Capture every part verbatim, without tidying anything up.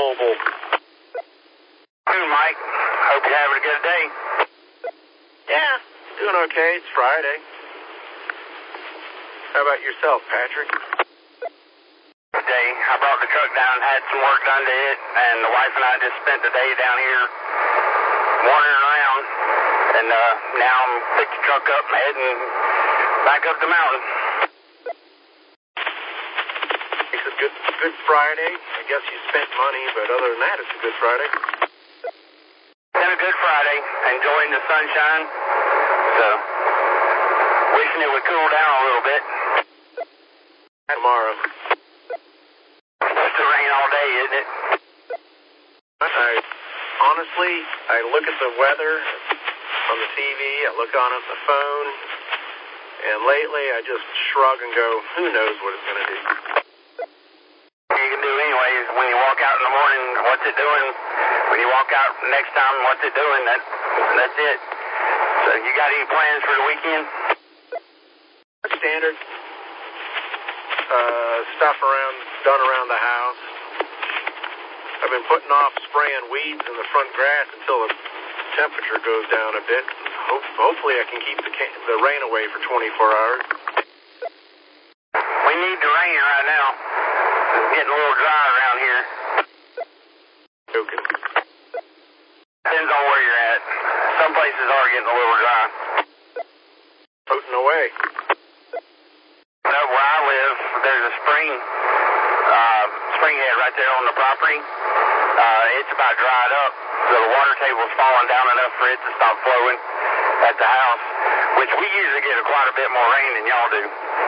Mobile. Hey, Mike. Hope you're having a good day. Yeah, doing okay. It's Friday. How about yourself, Patrick? Good day. I brought the truck down and had some work done to it, and the wife and I just spent the day down here wandering around, and uh, now I'm picking the truck up and heading back up the mountain. It's a good, good Friday. I guess you spent money, but other than that, it's a good Friday. Been a good Friday. Enjoying the sunshine. So, wishing it would cool down a little bit. Tomorrow. Supposed to rain all day, isn't it? I, honestly, I look at the weather on the T V, I look on it on the phone, and lately I just shrug and go, who knows what it's going to do. You can do anyway is when you walk out in the morning, what's it doing? When you walk out next time, what's it doing? That, that's it. So you got any plans for the weekend? Standard uh, stuff around, done around the house. I've been putting off spraying weeds in the front grass until the temperature goes down a bit. Hope, hopefully I can keep the, the rain away for twenty-four hours. We need the rain right now. It's getting a little dry around here. Joking. Depends on where you're at. Some places are getting a little dry. Floating away. Uh, where I live, there's a spring, uh, spring head right there on the property. Uh, it's about dried up, so the water table's falling down enough for it to stop flowing at the house, which we usually get quite a bit more rain than y'all do.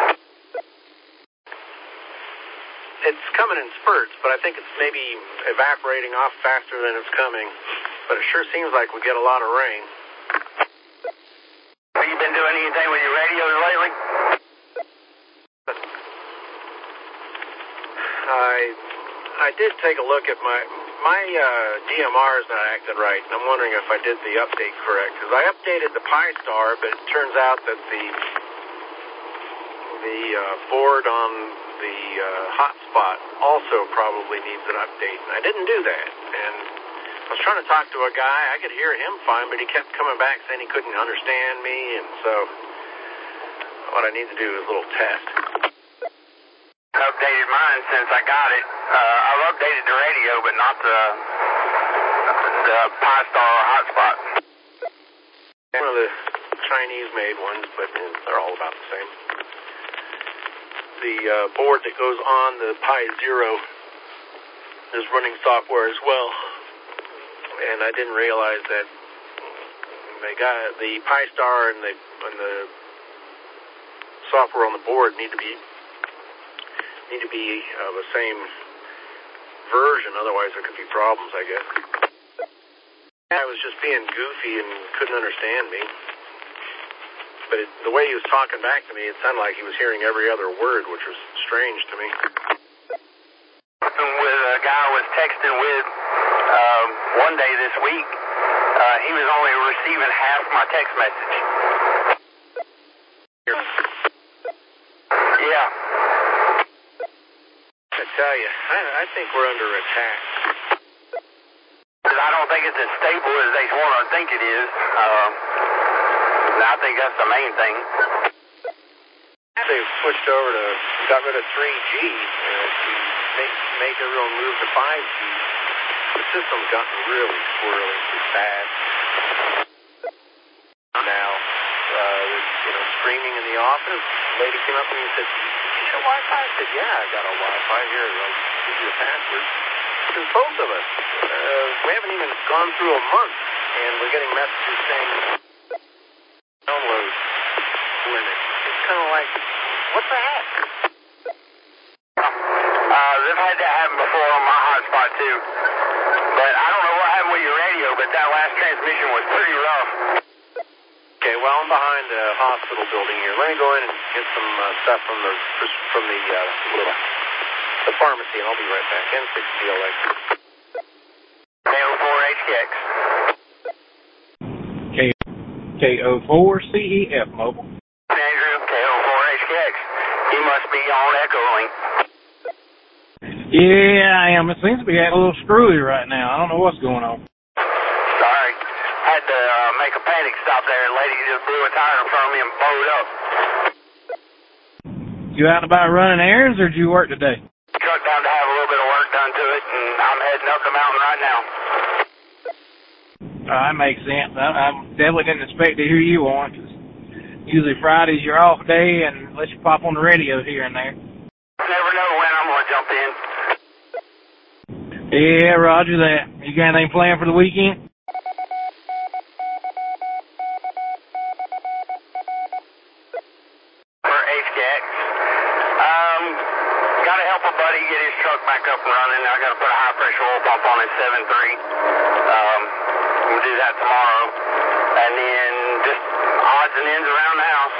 It's coming in spurts, but I think it's maybe evaporating off faster than it's coming. But it sure seems like we get a lot of rain. Have you been doing anything with your radios lately? I I did take a look at my my uh, D M R is not acting right, and I'm wondering if I did the update correct. Because I updated the Pi-Star, but it turns out that the the uh, board on the uh, hotspot also probably needs an update, and I didn't do that. And I was trying to talk to a guy. I could hear him fine, but he kept coming back saying he couldn't understand me, and so what I need to do is a little test. I updated mine since I got it. Uh, I've updated the radio, but not the the Pi-Star hotspot. One of the Chinese-made ones, but they're all about the same. The uh, board that goes on the Pi Zero is running software as well, and I didn't realize that they got the Pi-Star and the and the software on the board need to be need to be of uh, the same version, otherwise there could be problems, I guess. I was just being goofy and couldn't understand me. But it, the way he was talking back to me, it sounded like he was hearing every other word, which was strange to me. With a guy I was texting with um, one day this week, uh, he was only receiving half my text message. Yeah. I tell you, I, I think we're under attack. I don't think it's as stable as they want to think it is. Um, I think that's the main thing. They've switched over to, got rid of three G, and made, made everyone move to five G. The system's gotten really squirrely. It's bad. Now, uh, you know, screaming in the office, a lady came up to me and said, "You got Wi-Fi?" I said, "Yeah, I got a Wi-Fi. Here, I'll give you the password." Because both of us, uh, we haven't even gone through a month, and we're getting messages saying download limit. It's kind of like, what the heck? Uh, they've had that happen before on my hotspot too. But I don't know what happened with your radio, but that last transmission was pretty rough. Okay, well, I'm behind the hospital building here. Let me go in and get some uh, stuff from the from the uh, the pharmacy, and I'll be right back. N six C L X. K O four H K X. K O four C E F mobile. Andrew, K O four H K X. You must be on Echo Link. Yeah, I am. It seems to be a little screwy right now. I don't know what's going on. Sorry. Had to uh, make a panic stop there. A lady just blew a tire in front of me and blowed up. You out and about running errands, or did you work today? Truck down to have a little bit of work done to it, and I'm heading up the mountain right now. Uh, that makes sense. I, I definitely didn't expect to hear you on, 'cause usually Friday's your off day, and unless you pop on the radio here and there. Never know when I'm going to jump in. Yeah, roger that. You got anything planned for the weekend? For H K X. Um, got to help a buddy get his truck back up and running. I got to put a high pressure oil pump on his seven three. Um, we'll do that tomorrow. And then just odds and ends around the house.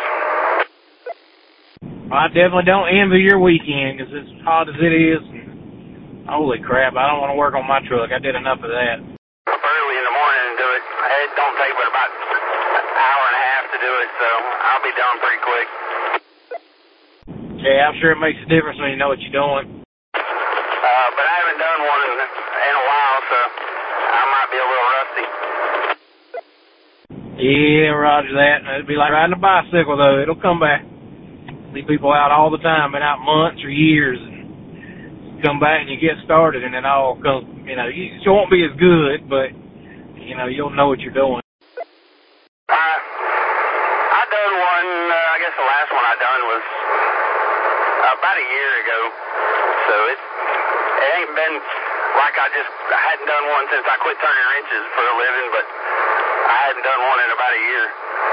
I definitely don't envy your weekend, because it's hot as it is. And holy crap, I don't want to work on my truck. I did enough of that. Up early in the morning and do it. It don't take but about an hour and a half to do it, so I'll be done pretty quick. Yeah, I'm sure it makes a difference when you know what you're doing. Uh, but I haven't done one in, in a while, so I might be a little rusty. Yeah, roger that. It'd be like riding a bicycle, though. It'll come back. See people out all the time, been out months or years, and come back and you get started, and it all comes, you know, you, it won't be as good, but, you know, you'll know what you're doing. I, I done one, uh, I guess the last one I done was about a year ago, so it, it ain't been like I just, I hadn't done one since I quit turning wrenches for a living, but I hadn't done one in about a year.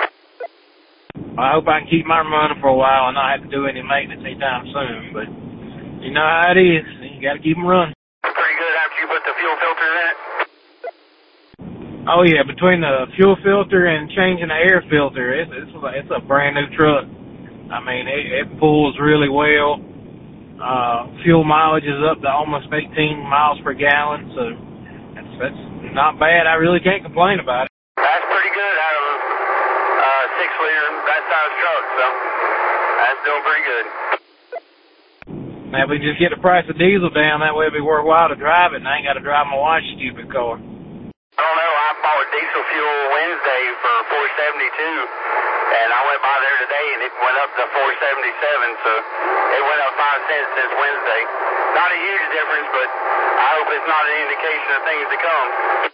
I hope I can keep mine running for a while and not have to do any maintenance anytime soon, but you know how it is. You got to keep them running. Pretty good after you put the fuel filter in it? Oh, yeah, between the fuel filter and changing the air filter, it's, it's, it's a brand new truck. I mean, it, it pulls really well. Uh, fuel mileage is up to almost eighteen miles per gallon, so that's, that's not bad. I really can't complain about it. That's pretty good out of a six liter, that size truck, so that's doing pretty good. Now, if we just get the price of diesel down, that way it'd be worthwhile to drive it, and I ain't got to drive my wife's stupid car. I don't know, I bought diesel fuel Wednesday for four seventy-two, and I went by there today, and it went up to four seventy-seven, so it went up five cents since Wednesday. Not a huge difference, but I hope it's not an indication of things to come.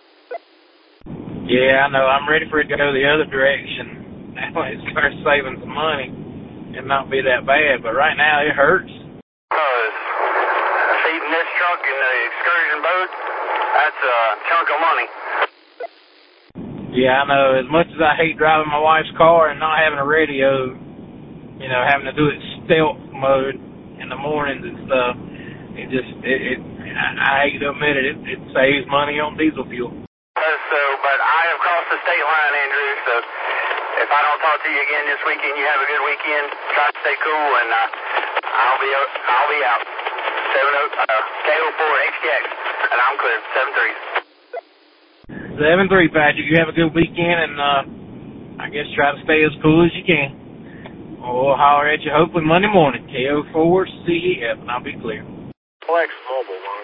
Yeah, I know. I'm ready for it to go the other direction. That way it starts saving some money and not be that bad. But right now, it hurts. Because feeding this truck in the excursion boat, that's a chunk of money. Yeah, I know. As much as I hate driving my wife's car and not having a radio, you know, having to do it stealth mode in the mornings and stuff, it just, it, it I, I hate to admit it, it, it saves money on diesel fuel. So, but I have crossed the state line, Andrew, so if I don't talk to you again this weekend, you have a good weekend. Try to stay cool, and uh, I'll be I'll be out. seven oh, uh, K oh four H K X, and I'm clear. seven three. seven three, Patrick. You have a good weekend, and uh, I guess try to stay as cool as you can. We'll holler at you hopefully Monday morning. K oh four C E F, and I'll be clear. Flex Mobile.